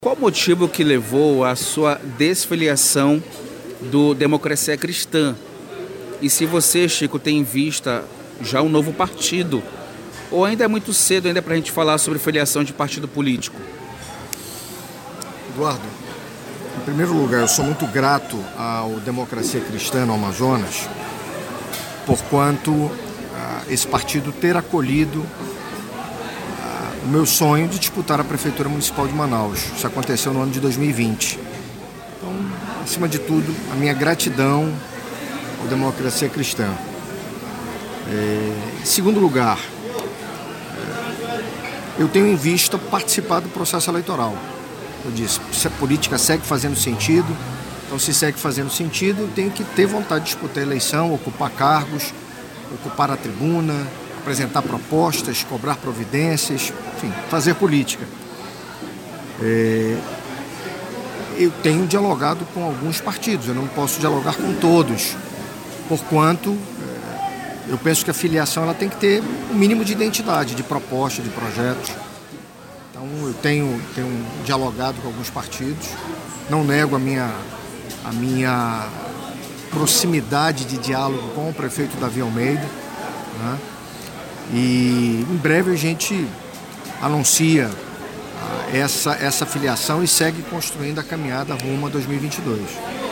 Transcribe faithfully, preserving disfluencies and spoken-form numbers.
Qual o motivo que levou à sua desfiliação do Democracia Cristã? E se você, Chico, tem em vista já um novo partido? Ou ainda é muito cedo ainda para a gente falar sobre filiação de partido político? Eduardo, em primeiro lugar, eu sou muito grato ao Democracia Cristã no Amazonas, porquanto uh, esse partido ter acolhido o meu sonho de disputar a Prefeitura Municipal de Manaus. Isso aconteceu no ano de dois mil e vinte. Então, acima de tudo, a minha gratidão ao Democracia Cristã. É, em segundo lugar, é, eu tenho em vista participar do processo eleitoral. Eu disse, se a política segue fazendo sentido, então se segue fazendo sentido, eu tenho que ter vontade de disputar a eleição, ocupar cargos, ocupar a tribuna, apresentar propostas, cobrar providências, enfim, fazer política. É, eu tenho dialogado com alguns partidos, eu não posso dialogar com todos, porquanto é, eu penso que a filiação ela tem que ter um mínimo de identidade, de proposta, de projetos. Então eu tenho, tenho dialogado com alguns partidos, não nego a minha, a minha proximidade de diálogo com o prefeito Davi Almeida, né? E em breve a gente anuncia essa, essa filiação e segue construindo a caminhada rumo a dois mil e vinte e dois.